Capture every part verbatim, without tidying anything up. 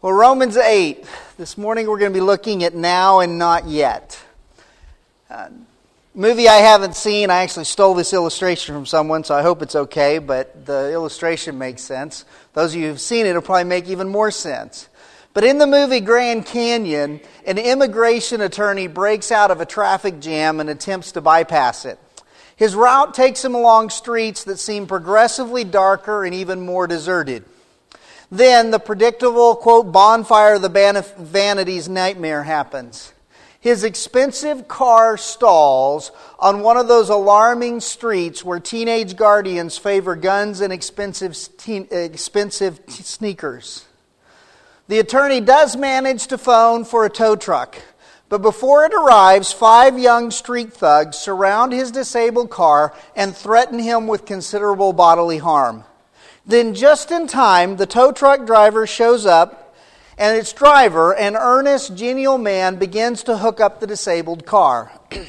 Well, Romans eight. This morning we're going to be looking at now and not yet. Uh, movie I haven't seen. I actually stole this illustration from someone, so I hope it's okay, but the illustration makes sense. Those of you who've seen it will probably make even more sense. But in the movie Grand Canyon, an immigration attorney breaks out of a traffic jam and attempts to bypass it. His route takes him along streets that seem progressively darker and even more deserted. Then the predictable, quote, bonfire of the vanities nightmare happens. His expensive car stalls on one of those alarming streets where teenage guardians favor guns and expensive, teen, expensive sneakers. The attorney does manage to phone for a tow truck, but before it arrives, five young street thugs surround his disabled car and threaten him with considerable bodily harm. Then just in time, the tow truck driver shows up, and its driver, an earnest, genial man, begins to hook up the disabled car.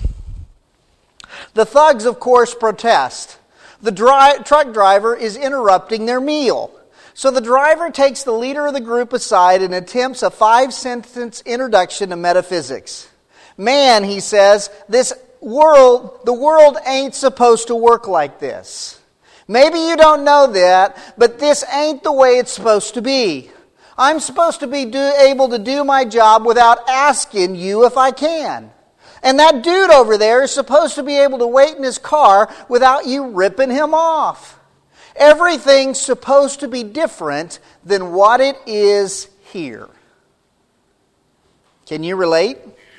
The thugs, of course, protest. The dri- truck driver is interrupting their meal. So the driver takes the leader of the group aside and attempts a five-sentence introduction to metaphysics. Man, he says, this world, the world ain't supposed to work like this. Maybe you don't know that, but this ain't the way it's supposed to be. I'm supposed to be do, able to do my job without asking you if I can. And that dude over there is supposed to be able to wait in his car without you ripping him off. Everything's supposed to be different than what it is here. Can you relate?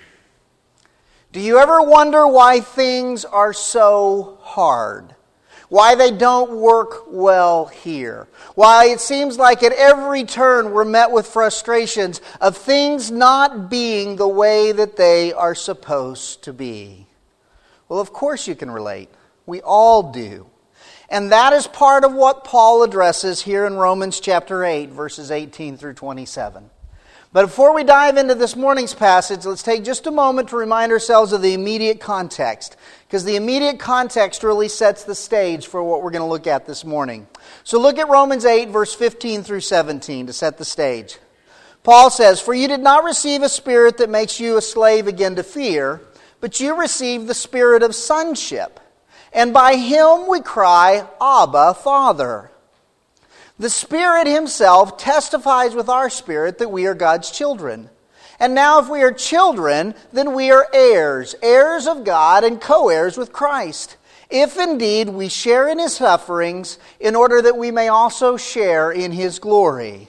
Do you ever wonder why things are so hard? Why they don't work well here? Why it seems like at every turn we're met with frustrations of things not being the way that they are supposed to be? Well, of course you can relate. We all do. And that is part of what Paul addresses here in Romans chapter eight, verses eighteen through twenty-seven. But before we dive into this morning's passage, let's take just a moment to remind ourselves of the immediate context, because the immediate context really sets the stage for what we're going to look at this morning. So look at Romans eight, verse fifteen through seventeen to set the stage. Paul says, "For you did not receive a spirit that makes you a slave again to fear, but you received the spirit of sonship. And by him we cry, Abba, Father. The Spirit himself testifies with our spirit that we are God's children. And now if we are children, then we are heirs, heirs of God and co-heirs with Christ, if indeed we share in his sufferings, in order that we may also share in his glory."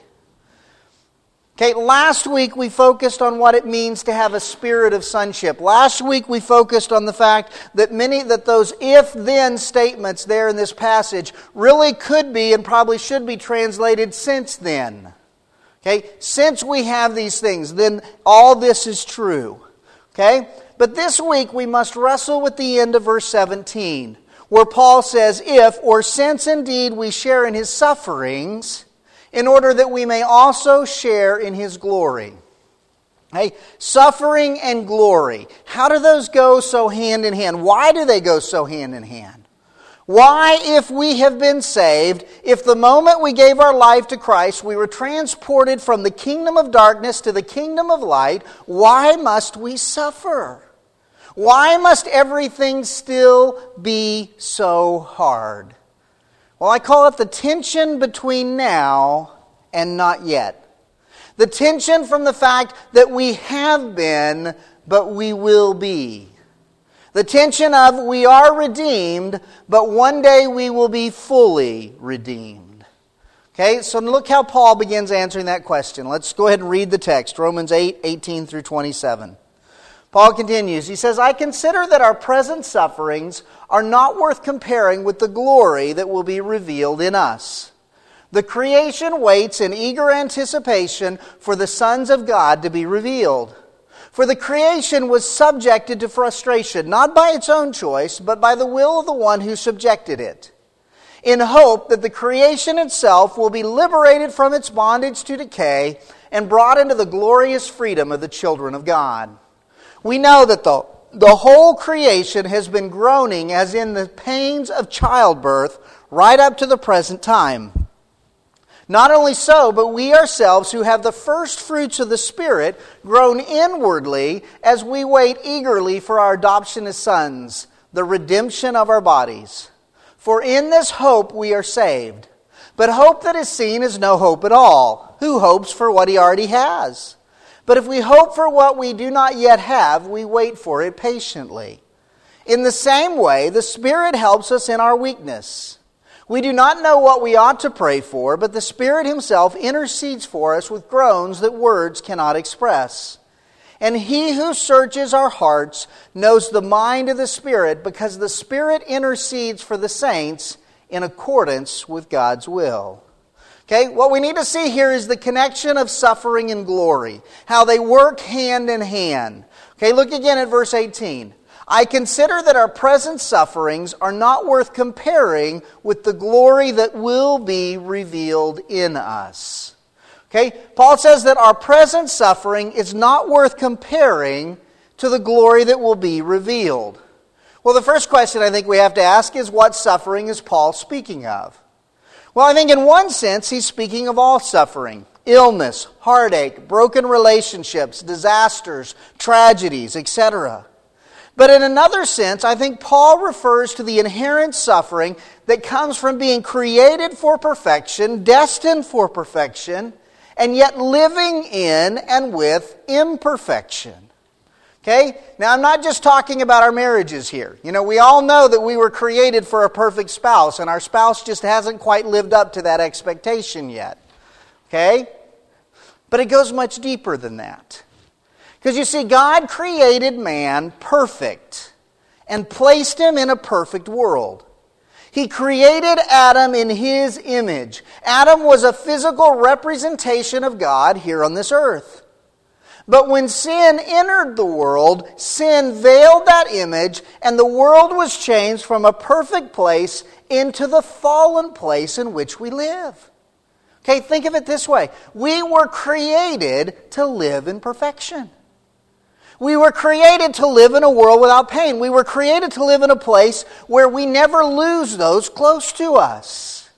Okay, last week we focused on what it means to have a spirit of sonship. Last week we focused on the fact that many that those if-then statements there in this passage really could be and probably should be translated since then. Okay, since we have these things, then all this is true. Okay, but this week we must wrestle with the end of verse seventeen, where Paul says, "If or since indeed we share in his sufferings, in order that we may also share in his glory." Hey, suffering and glory. How do those go so hand in hand? Why do they go so hand in hand? Why, if we have been saved, if the moment we gave our life to Christ, we were transported from the kingdom of darkness to the kingdom of light, why must we suffer? Why must everything still be so hard? Well, I call it the tension between now and not yet. The tension from the fact that we have been, but we will be. The tension of we are redeemed, but one day we will be fully redeemed. Okay, so look how Paul begins answering that question. Let's go ahead and read the text, Romans eight, eighteen through twenty-seven. Paul continues, he says, "I consider that our present sufferings are not worth comparing with the glory that will be revealed in us. The creation waits in eager anticipation for the sons of God to be revealed. For the creation was subjected to frustration, not by its own choice, but by the will of the one who subjected it, in hope that the creation itself will be liberated from its bondage to decay and brought into the glorious freedom of the children of God. We know that the, the whole creation has been groaning as in the pains of childbirth right up to the present time. Not only so, but we ourselves who have the first fruits of the Spirit groan inwardly as we wait eagerly for our adoption as sons, the redemption of our bodies. For in this hope we are saved. But hope that is seen is no hope at all. Who hopes for what he already has? But if we hope for what we do not yet have, we wait for it patiently. In the same way, the Spirit helps us in our weakness. We do not know what we ought to pray for, but the Spirit Himself intercedes for us with groans that words cannot express. And He who searches our hearts knows the mind of the Spirit, because the Spirit intercedes for the saints in accordance with God's will. Okay, what we need to see here is the connection of suffering and glory, how they work hand in hand. Okay, look again at verse eighteen. I consider that our present sufferings are not worth comparing with the glory that will be revealed in us. Okay, Paul says that our present suffering is not worth comparing to the glory that will be revealed. Well, the first question I think we have to ask is, what suffering is Paul speaking of? Well, I think in one sense he's speaking of all suffering. Illness, heartache, broken relationships, disasters, tragedies, et cetera. But in another sense, I think Paul refers to the inherent suffering that comes from being created for perfection, destined for perfection, and yet living in and with imperfection. Okay? Now, I'm not just talking about our marriages here. You know, we all know that we were created for a perfect spouse, and our spouse just hasn't quite lived up to that expectation yet. Okay? But it goes much deeper than that. Because you see, God created man perfect and placed him in a perfect world. He created Adam in His image. Adam was a physical representation of God here on this earth. But when sin entered the world, sin veiled that image, and the world was changed from a perfect place into the fallen place in which we live. Okay, think of it this way. We were created to live in perfection. We were created to live in a world without pain. We were created to live in a place where we never lose those close to us.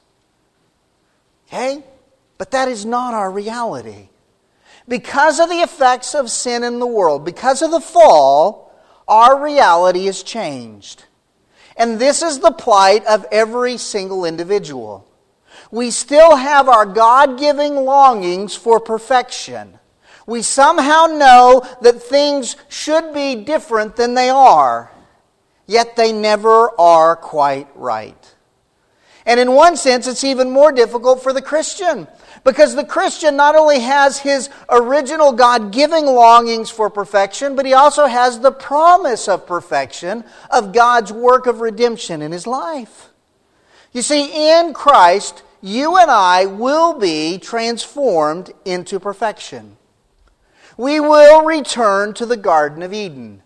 Okay? But that is not our reality. Because of the effects of sin in the world, because of the fall, our reality is changed. And this is the plight of every single individual. We still have our God-giving longings for perfection. We somehow know that things should be different than they are, yet they never are quite right. And in one sense, it's even more difficult for the Christian, because the Christian not only has his original God-giving longings for perfection, but he also has the promise of perfection of God's work of redemption in his life. You see, in Christ, you and I will be transformed into perfection. We will return to the Garden of Eden.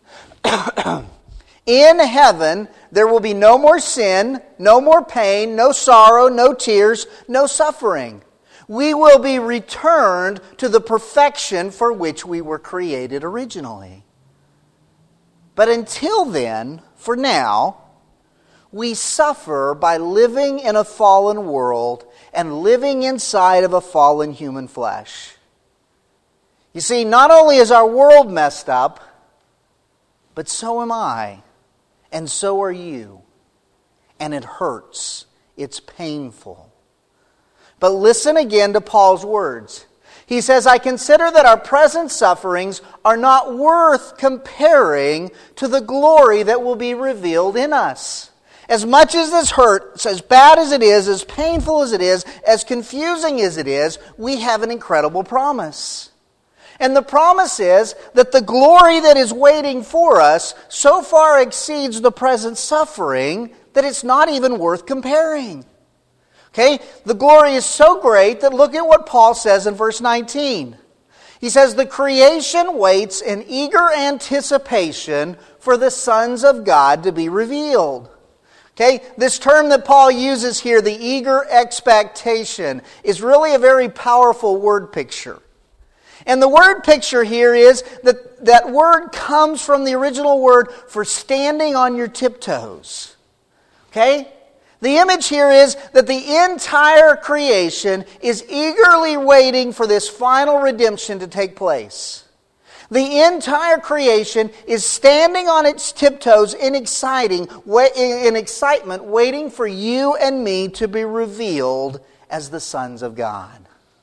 In heaven, there will be no more sin, no more pain, no sorrow, no tears, no suffering. We will be returned to the perfection for which we were created originally. But until then, for now, we suffer by living in a fallen world and living inside of a fallen human flesh. You see, not only is our world messed up, but so am I, and so are you. And it hurts. It's painful. But listen again to Paul's words. He says, I consider that our present sufferings are not worth comparing to the glory that will be revealed in us. As much as this hurts, as bad as it is, as painful as it is, as confusing as it is, we have an incredible promise. And the promise is that the glory that is waiting for us so far exceeds the present suffering that it's not even worth comparing. Okay? The glory is so great that look at what Paul says in verse nineteen. He says, the creation waits in eager anticipation for the sons of God to be revealed. Okay? This term that Paul uses here, the eager expectation, is really a very powerful word picture. And the word picture here is that that word comes from the original word for standing on your tiptoes. Okay? The image here is that the entire creation is eagerly waiting for this final redemption to take place. The entire creation is standing on its tiptoes in exciting, in excitement, waiting for you and me to be revealed as the sons of God.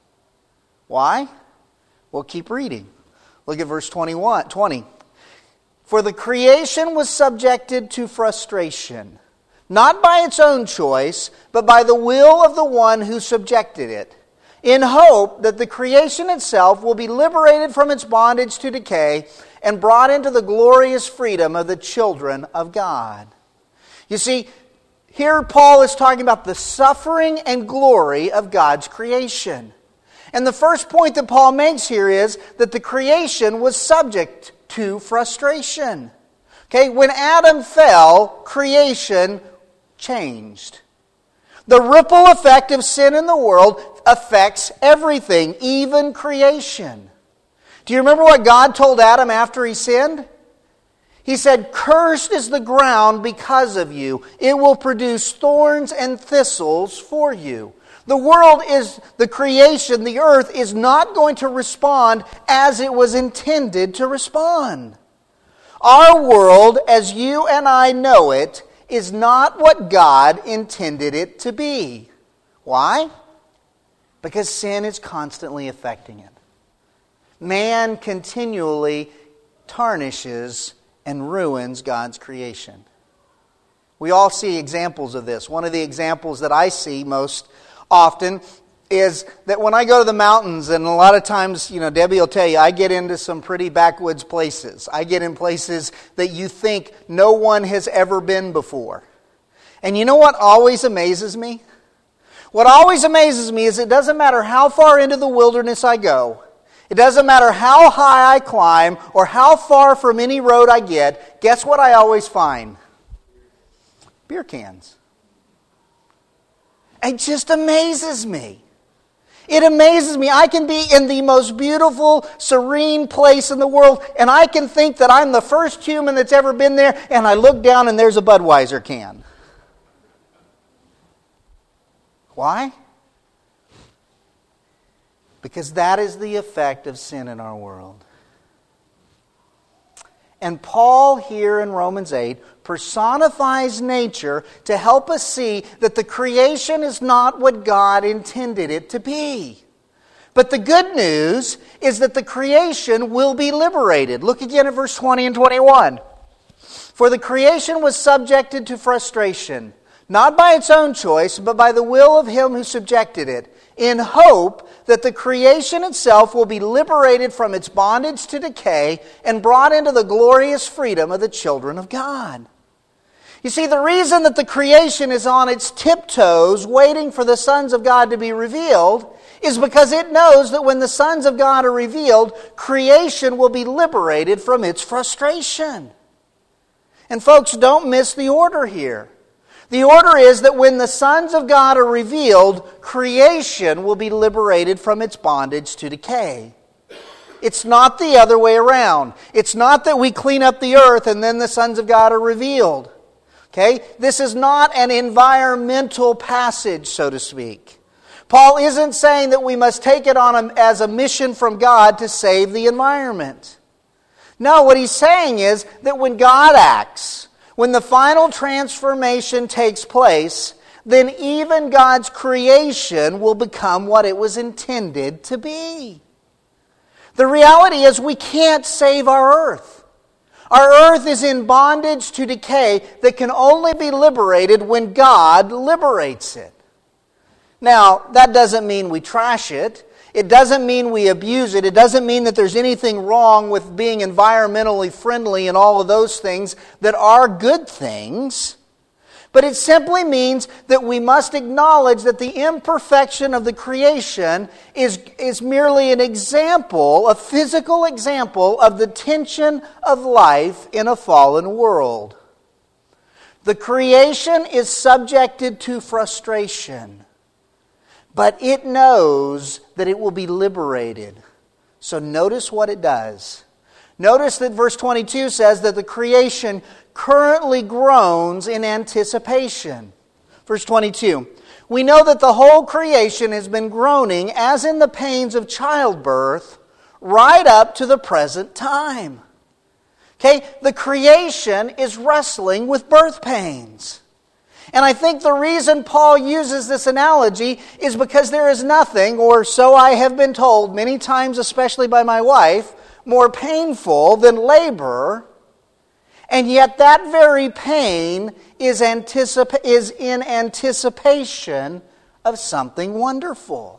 Why? Well, keep reading. Look at verse twenty-one, twenty. For the creation was subjected to frustration, not by its own choice, but by the will of the one who subjected it, in hope that the creation itself will be liberated from its bondage to decay and brought into the glorious freedom of the children of God. You see, here Paul is talking about the suffering and glory of God's creation. And the first point that Paul makes here is that the creation was subject to frustration. Okay, when Adam fell, creation changed. The ripple effect of sin in the world affects everything, even creation. Do you remember what God told Adam after he sinned? He said, "Cursed is the ground because of you. It will produce thorns and thistles for you." The world is, the creation, the earth is not going to respond as it was intended to respond. Our world, as you and I know it, is not what God intended it to be. Why? Because sin is constantly affecting it. Man continually tarnishes and ruins God's creation. We all see examples of this. One of the examples that I see most often is that when I go to the mountains, and a lot of times, you know, Debbie will tell you, I get into some pretty backwoods places. I get in places that you think no one has ever been before. And you know what always amazes me? What always amazes me is it doesn't matter how far into the wilderness I go. It doesn't matter how high I climb or how far from any road I get. Guess what I always find? Beer cans. It just amazes me. It amazes me. I can be in the most beautiful, serene place in the world, and I can think that I'm the first human that's ever been there, and I look down and there's a Budweiser can. Why? Because that is the effect of sin in our world. And Paul here in Romans eight personifies nature to help us see that the creation is not what God intended it to be. But the good news is that the creation will be liberated. Look again at verse twenty and twenty-one. For the creation was subjected to frustration, not by its own choice, but by the will of him who subjected it, in hope that the creation itself will be liberated from its bondage to decay and brought into the glorious freedom of the children of God. You see, the reason that the creation is on its tiptoes waiting for the sons of God to be revealed is because it knows that when the sons of God are revealed, creation will be liberated from its frustration. And folks, don't miss the order here. The order is that when the sons of God are revealed, creation will be liberated from its bondage to decay. It's not the other way around. It's not that we clean up the earth and then the sons of God are revealed. Okay? This is not an environmental passage, so to speak. Paul isn't saying that we must take it on as a mission from God to save the environment. No, what he's saying is that when God acts, when the final transformation takes place, then even God's creation will become what it was intended to be. The reality is we can't save our earth. Our earth is in bondage to decay that can only be liberated when God liberates it. Now, that doesn't mean we trash it. It doesn't mean we abuse it. It doesn't mean that there's anything wrong with being environmentally friendly and all of those things that are good things. But it simply means that we must acknowledge that the imperfection of the creation is, is merely an example, a physical example of the tension of life in a fallen world. The creation is subjected to frustration, but it knows that it will be liberated. So notice what it does. Notice that verse twenty-two says that the creation currently groans in anticipation. Verse twenty-two. We know that the whole creation has been groaning as in the pains of childbirth right up to the present time. Okay, the creation is wrestling with birth pains. And I think the reason Paul uses this analogy is because there is nothing, or so I have been told many times, especially by my wife, more painful than labor. And yet that very pain is, anticip- is in anticipation of something wonderful.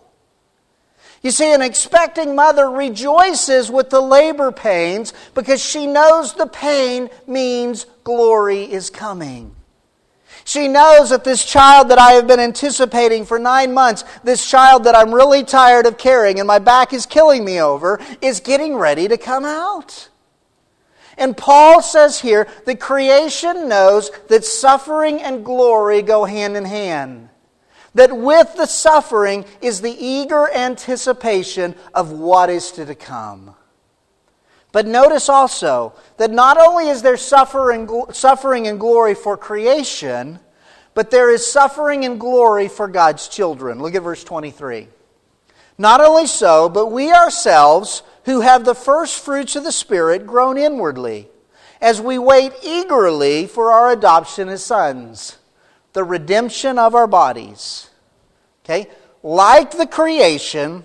You see, an expecting mother rejoices with the labor pains because she knows the pain means glory is coming. She knows that this child that I have been anticipating for nine months, this child that I'm really tired of carrying and my back is killing me over, is getting ready to come out. And Paul says here that creation knows that suffering and glory go hand in hand. That with the suffering is the eager anticipation of what is to come. But notice also that not only is there suffering, suffering and glory for creation, but there is suffering and glory for God's children. Look at verse twenty-three. Not only so, but we ourselves who have the first fruits of the Spirit groan inwardly, as we wait eagerly for our adoption as sons, the redemption of our bodies. Okay? Like the creation,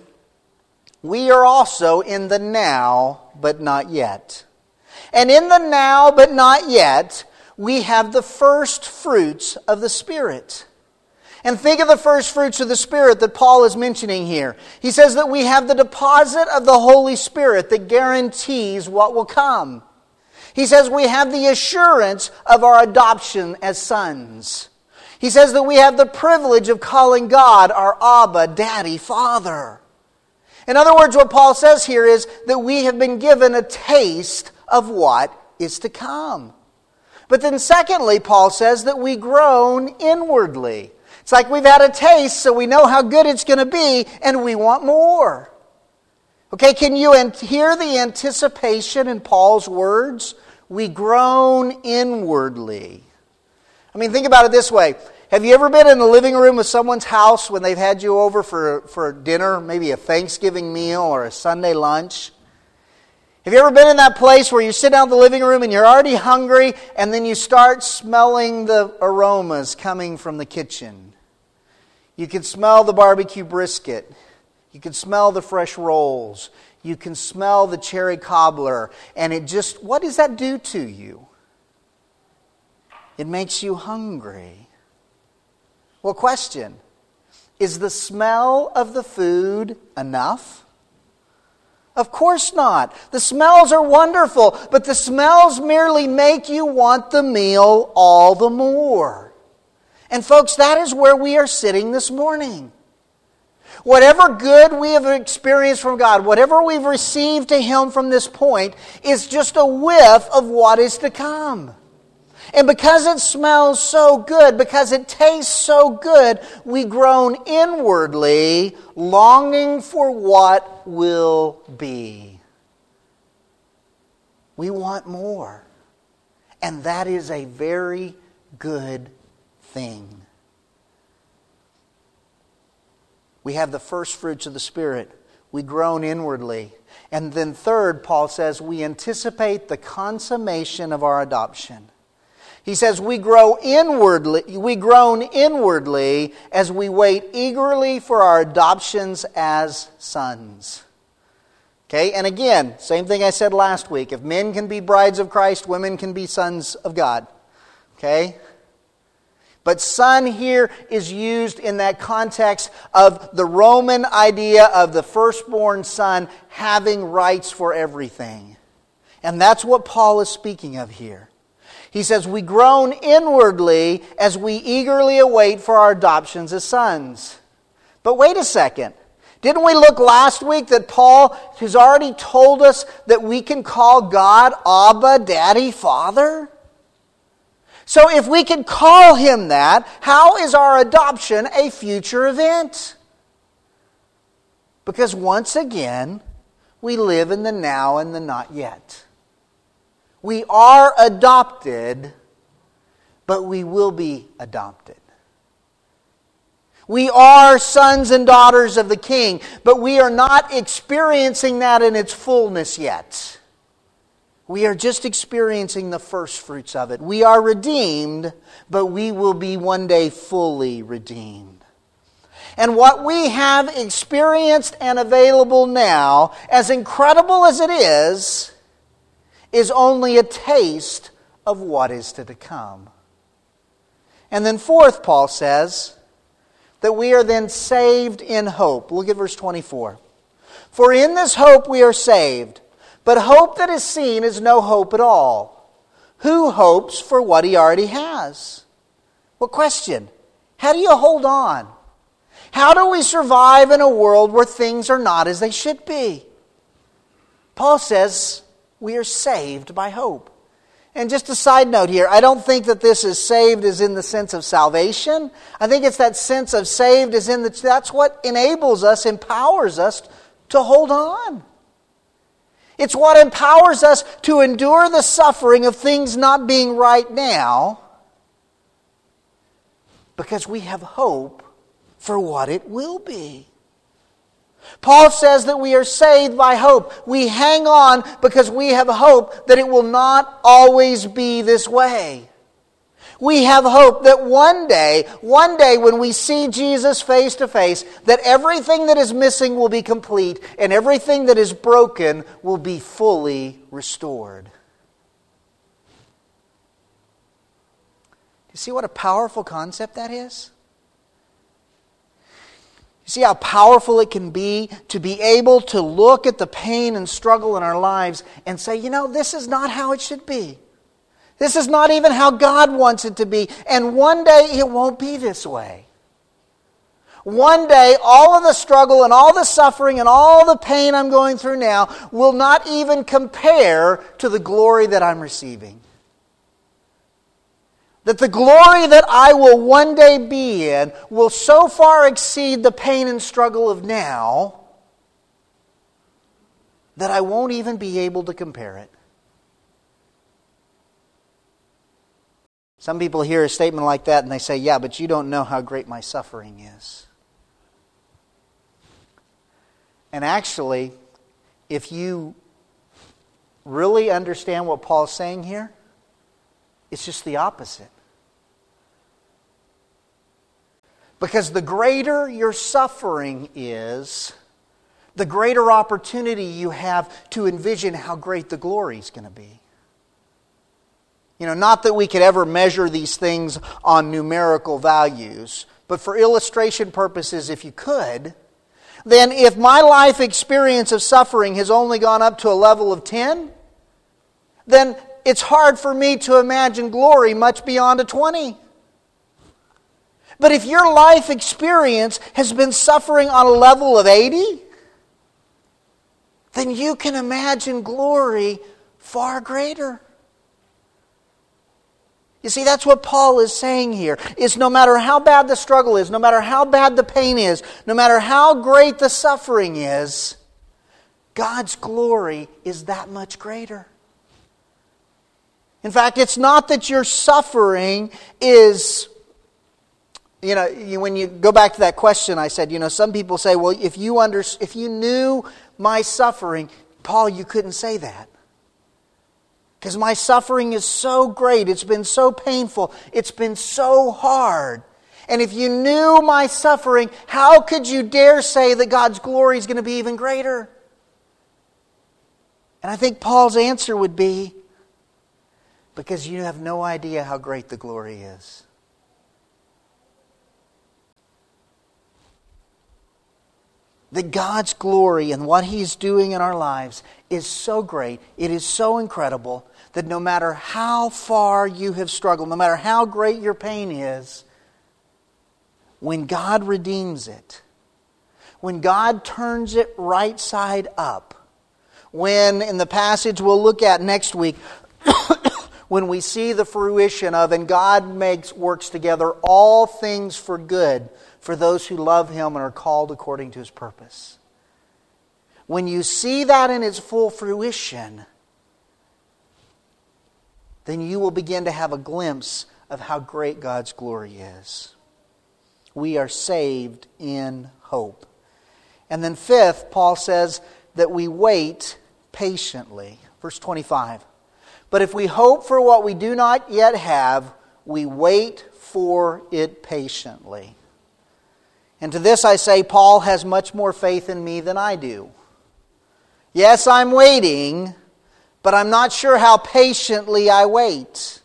we are also in the now, but not yet. And in the now, but not yet, we have the first fruits of the Spirit. And think of the first fruits of the Spirit that Paul is mentioning here. He says that we have the deposit of the Holy Spirit that guarantees what will come. He says we have the assurance of our adoption as sons. He says that we have the privilege of calling God our Abba, Daddy, Father. In other words, what Paul says here is that we have been given a taste of what is to come. But then secondly, Paul says that we groan inwardly. It's like we've had a taste, so we know how good it's going to be, and we want more. Okay, can you hear the anticipation in Paul's words? We groan inwardly. I mean, think about it this way. Have you ever been in the living room of someone's house when they've had you over for, for dinner, maybe a Thanksgiving meal or a Sunday lunch? Have you ever been in that place where you sit down in the living room and you're already hungry, and then you start smelling the aromas coming from the kitchen? You can smell the barbecue brisket. You can smell the fresh rolls. You can smell the cherry cobbler. And it just, what does that do to you? It makes you hungry. Well, question, is the smell of the food enough? Of course not. The smells are wonderful, but the smells merely make you want the meal all the more. And folks, that is where we are sitting this morning. Whatever good we have experienced from God, whatever we've received to Him from this point, is just a whiff of what is to come. And because it smells so good, because it tastes so good, we groan inwardly, longing for what will be. We want more. And that is a very good thing. We have the first fruits of the Spirit. We groan inwardly. And then third, Paul says, we anticipate the consummation of our adoption. He says we grow inwardly, we groan inwardly as we wait eagerly for our adoptions as sons. Okay, and again, same thing I said last week. If men can be brides of Christ, women can be sons of God. Okay? But son here is used in that context of the Roman idea of the firstborn son having rights for everything. And that's what Paul is speaking of here. He says, we groan inwardly as we eagerly await for our adoptions as sons. But wait a second. Didn't we look last week that Paul has already told us that we can call God Abba, Daddy, Father? So if we can call Him that, how is our adoption a future event? Because once again, we live in the now and the not yet. We are adopted, but we will be adopted. We are sons and daughters of the King, but we are not experiencing that in its fullness yet. We are just experiencing the first fruits of it. We are redeemed, but we will be one day fully redeemed. And what we have experienced and available now, as incredible as it is, is only a taste of what is to come. And then fourth, Paul says that we are then saved in hope. Look at verse twenty-four. For in this hope we are saved, but hope that is seen is no hope at all. Who hopes for what he already has? Well, question, how do you hold on? How do we survive in a world where things are not as they should be? Paul says we are saved by hope. And just a side note here, I don't think that this is saved as in the sense of salvation. I think it's that sense of saved as in the, that's what enables us, empowers us to hold on. It's what empowers us to endure the suffering of things not being right now, because we have hope for what it will be. Paul says that we are saved by hope. We hang on because we have hope that it will not always be this way. We have hope that one day, one day when we see Jesus face to face, that everything that is missing will be complete and everything that is broken will be fully restored. Do you see what a powerful concept that is? You see how powerful it can be to be able to look at the pain and struggle in our lives and say, you know, this is not how it should be. This is not even how God wants it to be. And one day it won't be this way. One day all of the struggle and all the suffering and all the pain I'm going through now will not even compare to the glory that I'm receiving. That the glory that I will one day be in will so far exceed the pain and struggle of now that I won't even be able to compare it. Some people hear a statement like that and they say, yeah, but you don't know how great my suffering is. And actually, if you really understand what Paul's saying here, it's just the opposite. Because the greater your suffering is, the greater opportunity you have to envision how great the glory is going to be. You know, not that we could ever measure these things on numerical values, but for illustration purposes, if you could, then if my life experience of suffering has only gone up to a level of ten, then it's hard for me to imagine glory much beyond a twenty. But if your life experience has been suffering on a level of eighty, then you can imagine glory far greater. You see, that's what Paul is saying here, is no matter how bad the struggle is, no matter how bad the pain is, no matter how great the suffering is, God's glory is that much greater. In fact, it's not that your suffering is, you know, when you go back to that question I said, you know, some people say, well, if you under, if you knew my suffering, Paul, you couldn't say that. Because my suffering is so great, it's been so painful, it's been so hard. And if you knew my suffering, how could you dare say that God's glory is going to be even greater? And I think Paul's answer would be, because you have no idea how great the glory is. That God's glory and what He's doing in our lives is so great, it is so incredible, that no matter how far you have struggled, no matter how great your pain is, when God redeems it, when God turns it right side up, when in the passage we'll look at next week, when we see the fruition of, and God makes works together all things for good for those who love Him and are called according to His purpose. When you see that in its full fruition, then you will begin to have a glimpse of how great God's glory is. we are saved in hope. And then fifth, Paul says that we wait patiently. Verse twenty-five. But if we hope for what we do not yet have, we wait for it patiently. And to this I say, Paul has much more faith in me than I do. Yes, I'm waiting, but I'm not sure how patiently I wait.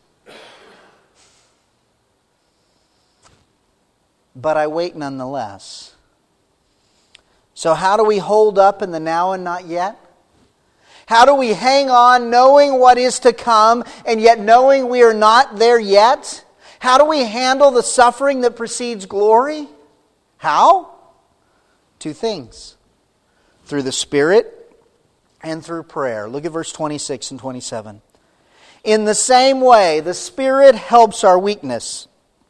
But I wait nonetheless. So how do we hold up in the now and not yet? How do we hang on knowing what is to come and yet knowing we are not there yet? How do we handle the suffering that precedes glory? How? Two things. Through the Spirit and through prayer. Look at verse twenty-six and twenty-seven. In the same way, the Spirit helps our weakness.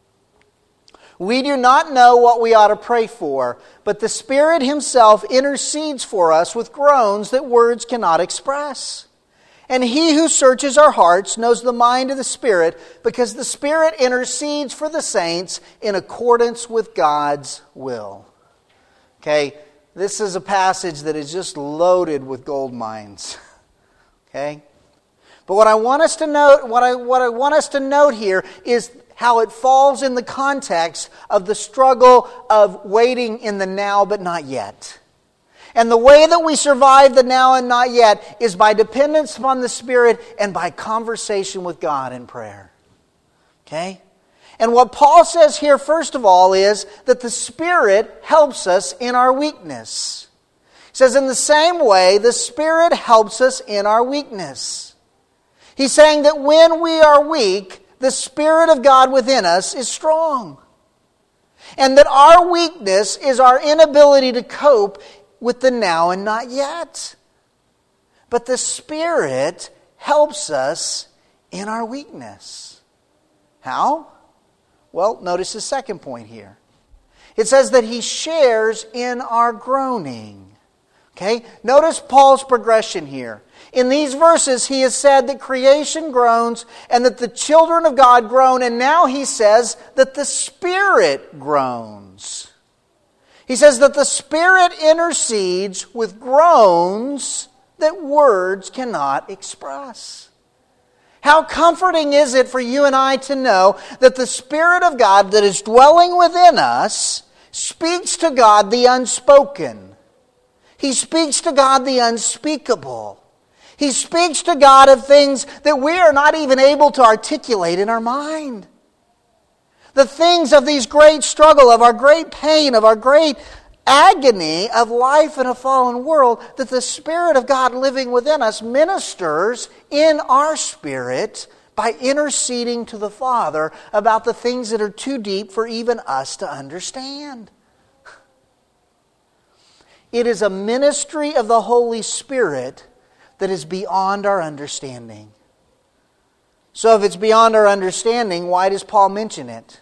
We do not know what we ought to pray for, but the Spirit Himself intercedes for us with groans that words cannot express. And He who searches our hearts knows the mind of the Spirit, because the Spirit intercedes for the saints in accordance with God's will. Okay, this is a passage that is just loaded with gold mines. Okay? But what I want us to note, what I what I want us to note here is how it falls in the context of the struggle of waiting in the now but not yet. And the way that we survive the now and not yet is by dependence upon the Spirit and by conversation with God in prayer. Okay? And what Paul says here, first of all, is that the Spirit helps us in our weakness. He says, in the same way, the Spirit helps us in our weakness. He's saying that when we are weak, the Spirit of God within us is strong. And that our weakness is our inability to cope with the now and not yet. But the Spirit helps us in our weakness. How? Well, notice the second point here. It says that He shares in our groaning. Okay? Notice Paul's progression here. In these verses, he has said that creation groans and that the children of God groan, and now he says that the Spirit groans. He says that the Spirit intercedes with groans that words cannot express. How comforting is it for you and I to know that the Spirit of God that is dwelling within us speaks to God the unspoken. He speaks to God the unspeakable. He speaks to God of things that we are not even able to articulate in our mind. The things of these great struggle, of our great pain, of our great agony of life in a fallen world, that the Spirit of God living within us ministers in our spirit by interceding to the Father about the things that are too deep for even us to understand. It is a ministry of the Holy Spirit that is beyond our understanding. So if it's beyond our understanding, why does Paul mention it?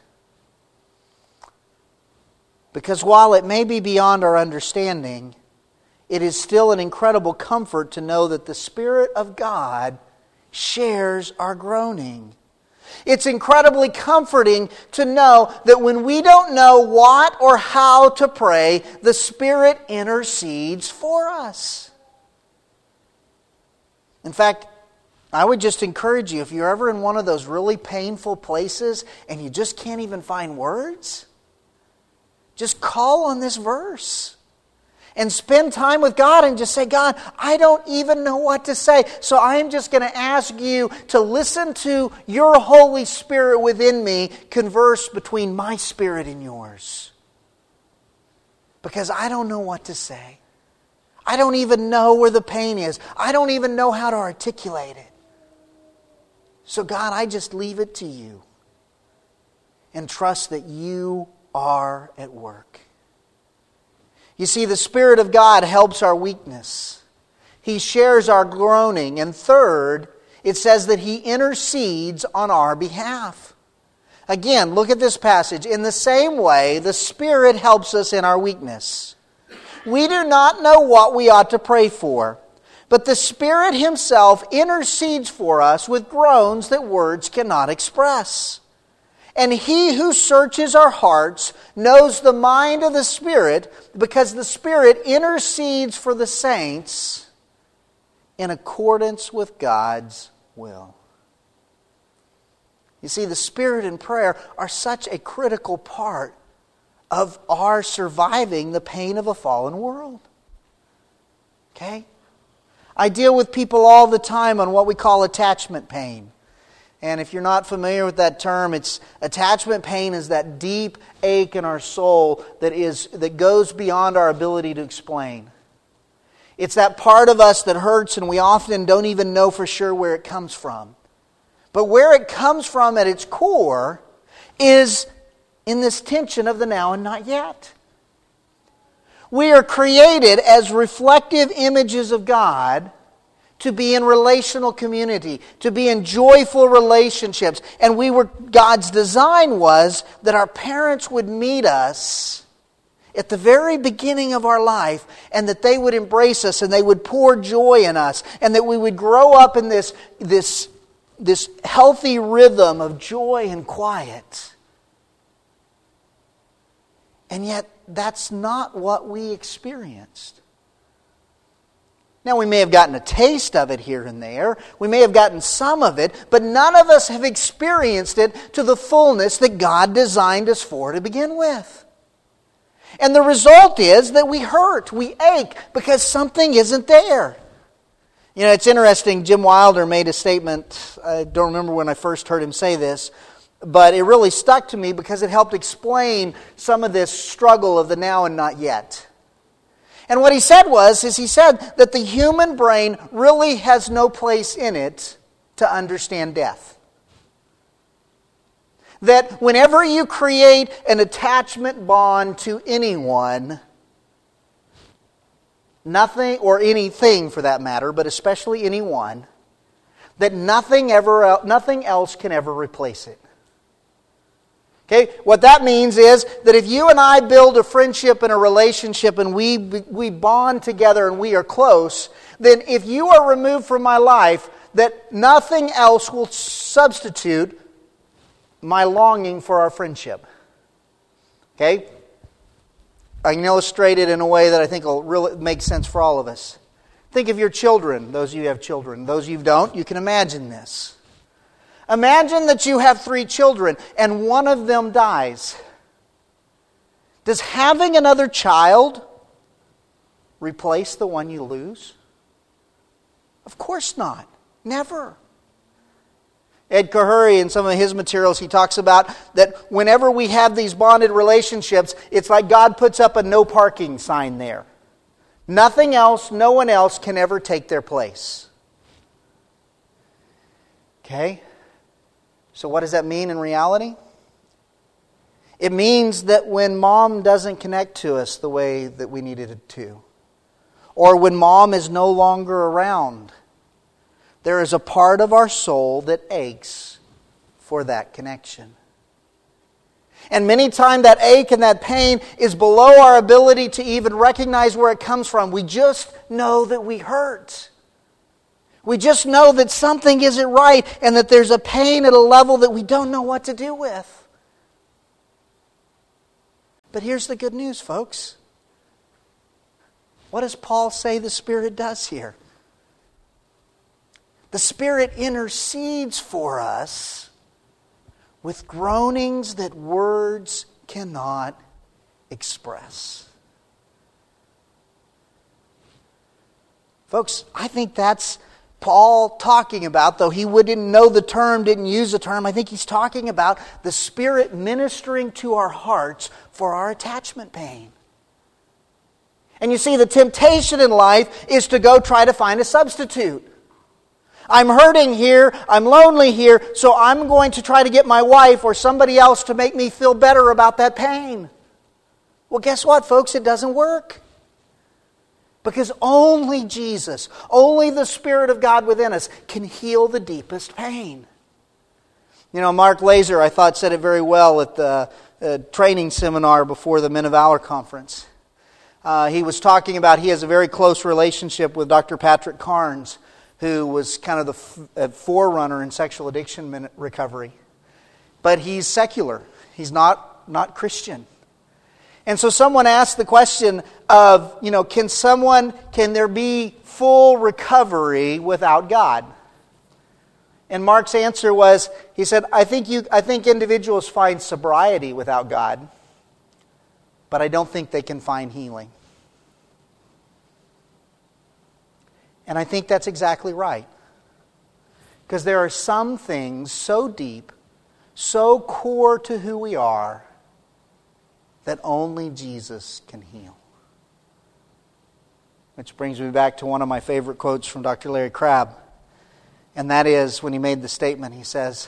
Because while it may be beyond our understanding, it is still an incredible comfort to know that the Spirit of God shares our groaning. It's incredibly comforting to know that when we don't know what or how to pray, the Spirit intercedes for us. In fact, I would just encourage you, if you're ever in one of those really painful places and you just can't even find words, just call on this verse and spend time with God and just say, God, I don't even know what to say, so I'm just going to ask you to listen to your Holy Spirit within me converse between my spirit and yours. Because I don't know what to say. I don't even know where the pain is. I don't even know how to articulate it. So God, I just leave it to you and trust that you are at work. You see, the Spirit of God helps our weakness. He shares our groaning. And third, it says that He intercedes on our behalf. Again, look at this passage. In the same way, the Spirit helps us in our weakness. We do not know what we ought to pray for, but the Spirit Himself intercedes for us with groans that words cannot express. And He who searches our hearts knows the mind of the Spirit, because the Spirit intercedes for the saints in accordance with God's will. You see, the Spirit and prayer are such a critical part of our surviving the pain of a fallen world. Okay? I deal with people all the time on what we call attachment pain. And if you're not familiar with that term, it's attachment pain is that deep ache in our soul that is that goes beyond our ability to explain. It's that part of us that hurts and we often don't even know for sure where it comes from. But where it comes from at its core is in this tension of the now and not yet. We are created as reflective images of God to be in relational community, to be in joyful relationships. And we were God's design was that our parents would meet us at the very beginning of our life, and that they would embrace us and they would pour joy in us, and that we would grow up in this, this, this healthy rhythm of joy and quiet. And yet, that's not what we experienced. Now, we may have gotten a taste of it here and there. We may have gotten some of it, but none of us have experienced it to the fullness that God designed us for to begin with. And the result is that we hurt, we ache, because something isn't there. You know, it's interesting, Jim Wilder made a statement, I don't remember when I first heard him say this, but it really stuck to me because it helped explain some of this struggle of the now and not yet. And what he said was, is he said that the human brain really has no place in it to understand death. That whenever you create an attachment bond to anyone, nothing, or anything for that matter, but especially anyone, that nothing ever, nothing else can ever replace it. Okay, what that means is that if you and I build a friendship and a relationship and we we bond together and we are close, then if you are removed from my life, that nothing else will substitute my longing for our friendship. Okay? I can illustrate it in a way that I think will really make sense for all of us. Think of your children, those of you who have children. Those of you who don't, you can imagine this. Imagine that you have three children and one of them dies. Does having another child replace the one you lose? Of course not. Never. Ed Kahuri, in some of his materials, he talks about that whenever we have these bonded relationships, it's like God puts up a no parking sign there. Nothing else, no one else can ever take their place. Okay? So what does that mean in reality? It means that when mom doesn't connect to us the way that we needed it to, or when mom is no longer around, there is a part of our soul that aches for that connection. And many times that ache and that pain is below our ability to even recognize where it comes from. We just know that we hurt. We just know that something isn't right and that there's a pain at a level that we don't know what to do with. But here's the good news, folks. What does Paul say the Spirit does here? The Spirit intercedes for us with groanings that words cannot express. Folks, I think that's Paul talking about, though he wouldn't know the term, didn't use the term, I think he's talking about the Spirit ministering to our hearts for our attachment pain. And you see, the temptation in life is to go try to find a substitute. I'm hurting here, I'm lonely here, so I'm going to try to get my wife or somebody else to make me feel better about that pain. Well, guess what, folks? It doesn't work. Because only Jesus, only the Spirit of God within us can heal the deepest pain. You know, Mark Laser, I thought, said it very well at the uh, training seminar before the Men of Valor conference. Uh, he was talking about he has a very close relationship with Doctor Patrick Carnes, who was kind of the f- uh, forerunner in sexual addiction recovery. but he's secular. He's not, not Christian. And so someone asked the question of, you know, can someone, can there be full recovery without God? And Mark's answer was, he said, I think you, I think individuals find sobriety without God, but I don't think they can find healing. And I think that's exactly right. Because there are some things so deep, so core to who we are, that only Jesus can heal. Which brings me back to one of my favorite quotes from Doctor Larry Crabb. And that is when he made the statement, he says,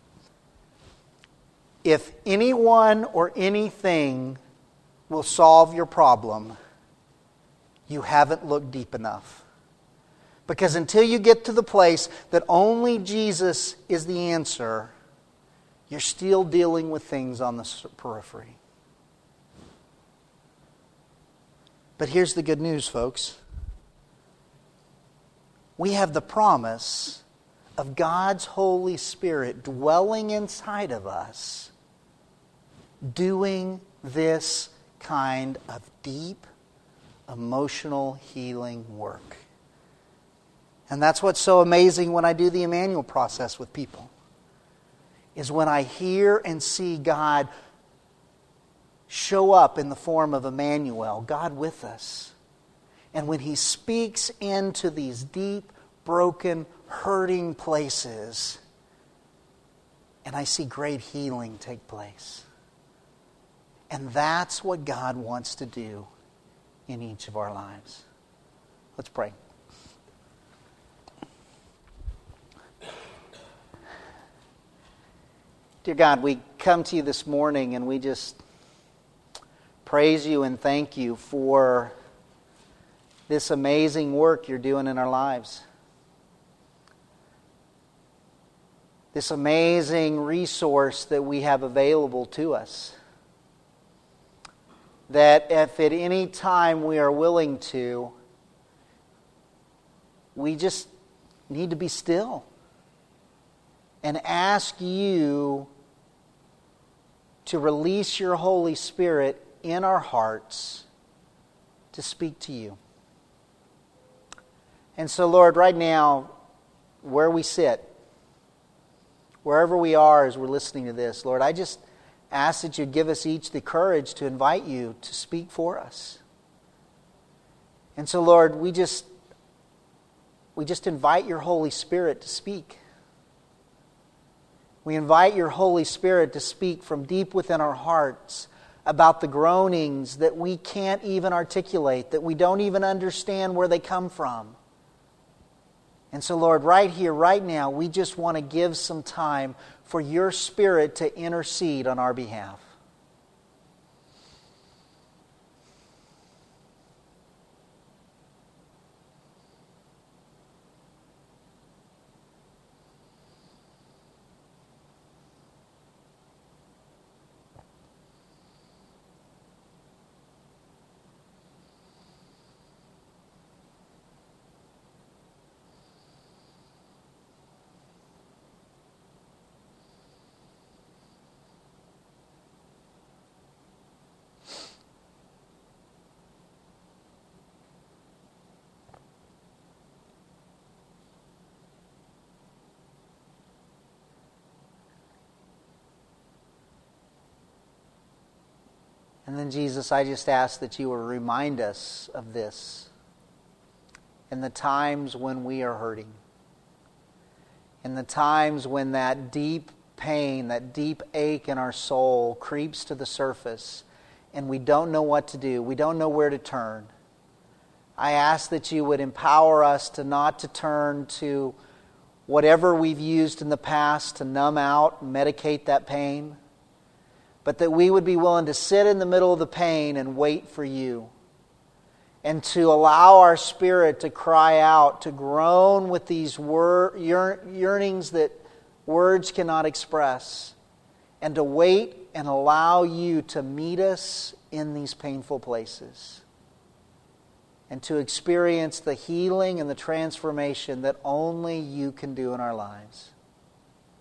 if anyone or anything will solve your problem, you haven't looked deep enough. Because until you get to the place that only Jesus is the answer, you're still dealing with things on the periphery. But here's the good news, folks. We have the promise of God's Holy Spirit dwelling inside of us, doing this kind of deep, emotional healing work. And that's what's so amazing when I do the Emmanuel process with people, is when I hear and see God show up in the form of Emmanuel, God with us. And when He speaks into these deep, broken, hurting places, and I see great healing take place. And that's what God wants to do in each of our lives. Let's pray. Dear God, we come to you this morning and we just praise you and thank you for this amazing work you're doing in our lives. This amazing resource that we have available to us. That if at any time we are willing to, we just need to be still and ask you to release your Holy Spirit in our hearts to speak to you. And so, Lord, right now, where we sit, wherever we are as we're listening to this, Lord, I just ask that you give us each the courage to invite you to speak for us. And so, Lord, we just we just invite your Holy Spirit to speak. We invite your Holy Spirit to speak from deep within our hearts about the groanings that we can't even articulate, that we don't even understand where they come from. And so, Lord, right here, right now, we just want to give some time for your Spirit to intercede on our behalf. And then, Jesus, I just ask that you will remind us of this in the times when we are hurting, in the times when that deep pain, that deep ache in our soul creeps to the surface and we don't know what to do, we don't know where to turn. I ask that you would empower us to not to turn to whatever we've used in the past to numb out and medicate that pain, but that we would be willing to sit in the middle of the pain and wait for you, and to allow our spirit to cry out, to groan with these wor- yearnings that words cannot express, and to wait and allow you to meet us in these painful places, and to experience the healing and the transformation that only you can do in our lives.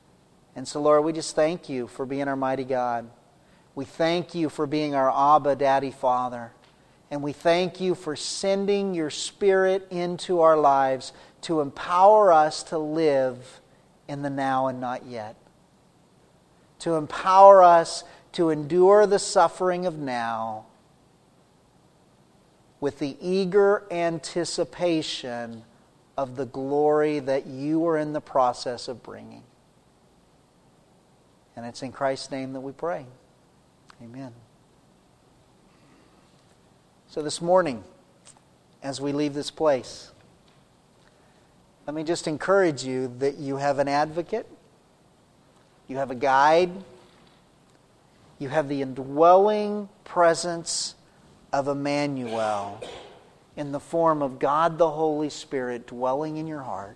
And so, Lord, we just thank you for being our mighty God. We thank you for being our Abba, Daddy, Father. And we thank you for sending your Spirit into our lives to empower us to live in the now and not yet. To empower us to endure the suffering of now with the eager anticipation of the glory that you are in the process of bringing. And it's in Christ's name that we pray. Amen. So this morning, as we leave this place, let me just encourage you that you have an advocate, you have a guide, you have the indwelling presence of Emmanuel in the form of God the Holy Spirit dwelling in your heart.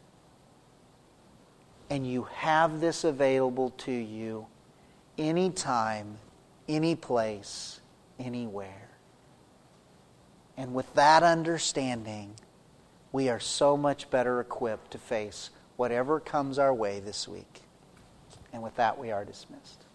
And you have this available to you anytime, any place, anywhere. And with that understanding, we are so much better equipped to face whatever comes our way this week. And with that, we are dismissed.